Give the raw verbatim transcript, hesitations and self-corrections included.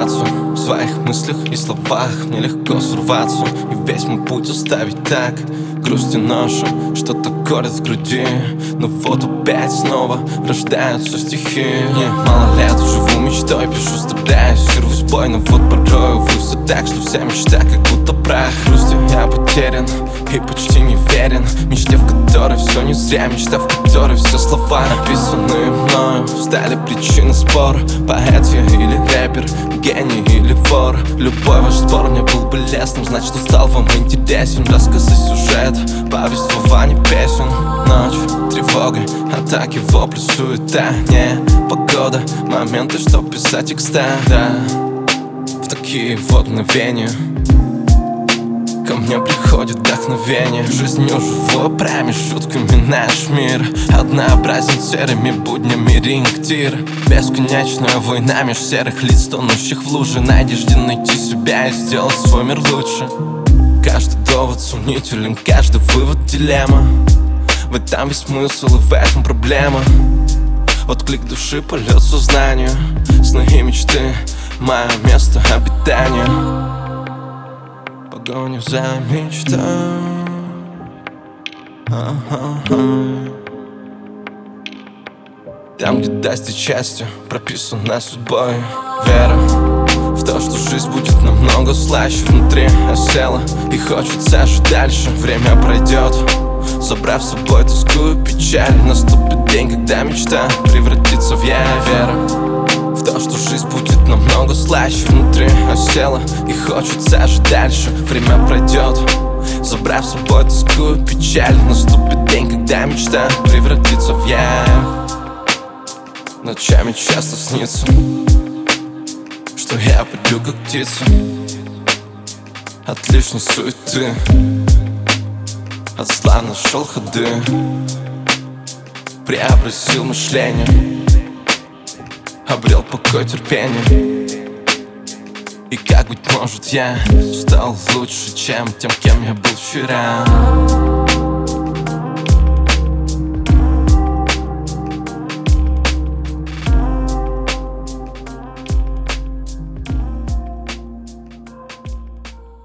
разобраться в своих мыслях и словах. Мне легко сорваться и весь мой путь оставить так. Грусть и ноша, что-то колет в груди. Но вот опять снова рождаются стихи. Я мало лет живу мечтой, пишу, страдаюсь, рвусь в бой, но вот порой, увы, все так, что вся мечта как будто прах. Грустью я потерян и почти не верен мечте, в которой все не зря, мечта, в которой все слова, написанные мною, стали причиной спора. Поэт я или рэпер, гений или вор. Любой ваш спор мне был бы лестным, значит, он стал вам интересен. Рассказы, сюжет, повествование песен. Ночь, тревога, атаки, вопли, суета. Не погода, моменты, чтоб писать текста. Да, в такие вот мгновения ко мне приходит вдохновение. Жизнью живу прямо шутками наш мир. Однообразен серыми буднями ринг-тир. Бесконечная война меж серых лиц, тонущих в луже. Надежде найти себя и сделать свой мир лучше. Каждый довод сомнителен, каждый вывод дилемма. В этом весь смысл и в этом проблема. Отклик души, полет сознания. Сны и мечты, мое место обитания. Погоня за мечтой. Там, где достичь счастья, прописана судьбой. Вера в то, что жизнь будет намного слаще. Внутри осела и хочется жить дальше. Время пройдет, забрав с собой тоску и печаль. Наступит день, когда мечта превратится в я. Вера в то, что жизнь будет намного слаще. Внутри осела и хочется жить дальше. Время пройдет, забрав с собой тоску и печаль. Наступит день, когда мечта превратится в я. Ночами часто снится, что я парю как птица от лишней суеты. От зла нашел ходы, преобразил мышление, обрел покой, терпение. И как быть может я стал лучше, чем тем, кем я был вчера.